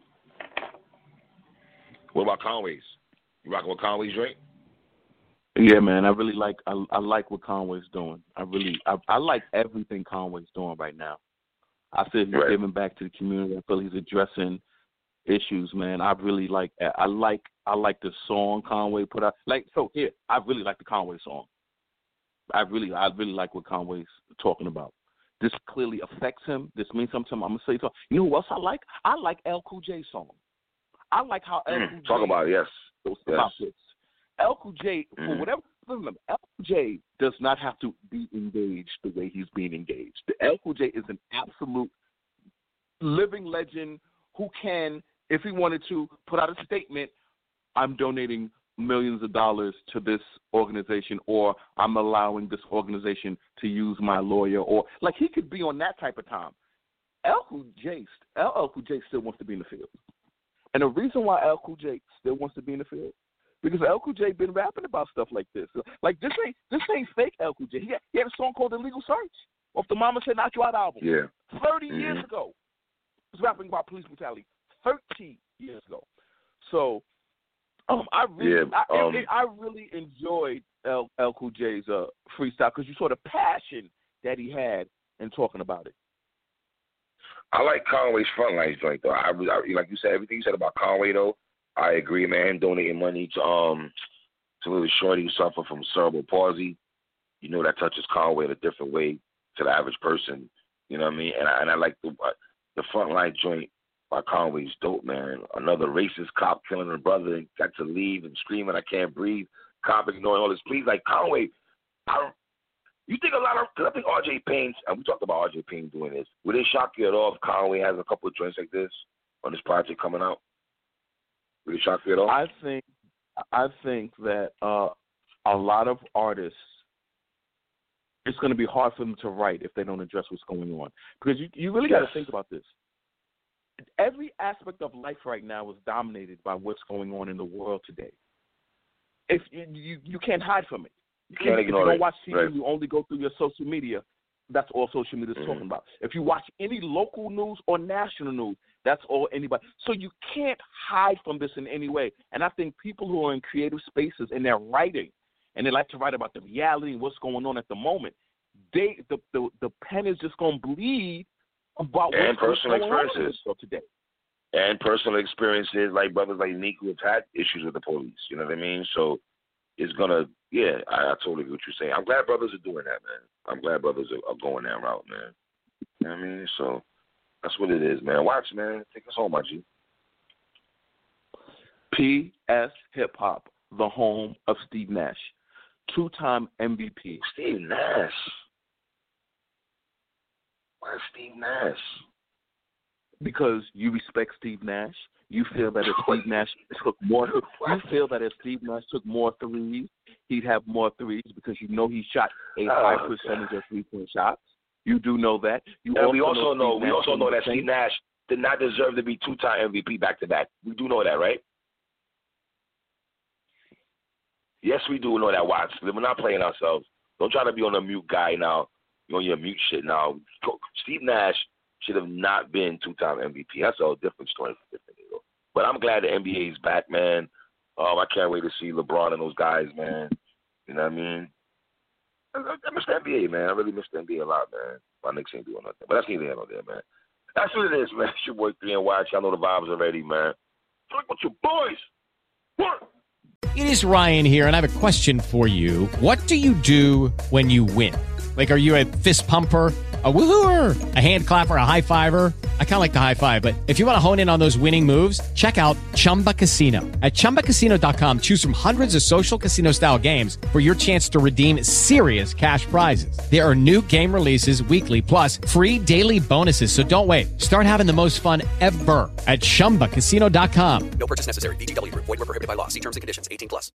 What about Conway's? You rocking with Conway's drink? Yeah, man. I really like I like what Conway's doing. I like everything Conway's doing right now. I feel he's giving back to the community. I feel he's addressing issues, man. I really like that. I like the song Conway put out. I really like the Conway song. I really like what Conway's talking about. This clearly affects him. This means something. I'm gonna say something. You know who else I like? I like L Cool J's song. I like how L Cool J talk about it, yes. About this. L Cool J, for whatever. Remember, L Cool J does not have to be engaged the way he's being engaged. L Cool J is an absolute living legend who can, if he wanted to, put out a statement, I'm donating millions of dollars to this organization, or I'm allowing this organization to use my lawyer, or like he could be on that type of time. L Cool J still wants to be in the field. And the reason why L Cool J still wants to be in the field, because L Cool J been rapping about stuff like this. Like this ain't fake L Cool J. He had a song called Illegal Search off the Mama Said Knock You Out album. Yeah. 30 years ago. He was rapping about police brutality 13 years ago. So I really enjoyed L Cool J's freestyle because you saw the passion that he had in talking about it. I like Conway's Frontlines joint though. I like you said, everything you said about Conway though. I agree, man. Donating money to little shorty who suffer from cerebral palsy. You know that touches Conway in a different way to the average person. You know what I mean? And I like the Frontline joint by Conway's dope, man. Another racist cop killing her brother and got to leave and screaming, I can't breathe. Cop ignoring all his pleas. Like Conway, you think a lot of, because I think R.J. Payne, and we talked about R.J. Payne doing this, would it shock you at all if Conway has a couple of joints like this on this project coming out? Would it shock you at all? I think that a lot of artists, it's going to be hard for them to write if they don't address what's going on. Because you really got to think about this. Every aspect of life right now is dominated by what's going on in the world today. If you can't hide from it. You can't ignore it. If you don't watch TV, right. You only go through your social media. That's all social media is talking about. If you watch any local news or national news, that's all anybody. So you can't hide from this in any way. And I think people who are in creative spaces and they're writing, and they like to write about the reality and what's going on at the moment, the pen is just going to bleed about what's personal experiences today. And personal experiences, like brothers like Nick who have had issues with the police. You know what I mean? So it's going to, I totally get what you're saying. I'm glad brothers are doing that, man. I'm glad brothers are going that route, man. You know what I mean? So that's what it is, man. Watch, man. Take us home, my G. PS Hip Hop, the home of Steve Nash. 2-time MVP. Steve Nash. Why Steve Nash? Because you respect Steve Nash. You feel that if Steve Nash took more, threes, he'd have more threes because you know he shot a high percentage of 3-point shots. You do know that. We also know that Steve Nash did not deserve to be 2-time MVP back to back. We do know that, right? Yes, we do know that, Watts. We're not playing ourselves. Don't try to be on a mute guy now. You're on your mute shit now. Steve Nash should have not been 2-time MVP. That's a different story. But I'm glad the NBA is back, man. I can't wait to see LeBron and those guys, man. You know what I mean? I miss the NBA, man. I really miss the NBA a lot, man. My Knicks ain't doing nothing. But that's neither here nor there, man. That's what it is, man. It's your boy 3 and Watch. Y'all know the vibes already, man. Talk with your boys. What? It is Ryan here, and I have a question for you. What do you do when you win? Like, are you a fist pumper, a woohooer, a hand clapper, a high fiver? I kind of like the high five, but if you want to hone in on those winning moves, check out Chumba Casino. At ChumbaCasino.com, choose from hundreds of social casino-style games for your chance to redeem serious cash prizes. There are new game releases weekly, plus free daily bonuses. So don't wait. Start having the most fun ever at ChumbaCasino.com. No purchase necessary. VGW Group. Void where prohibited by law. See terms and conditions. 18+.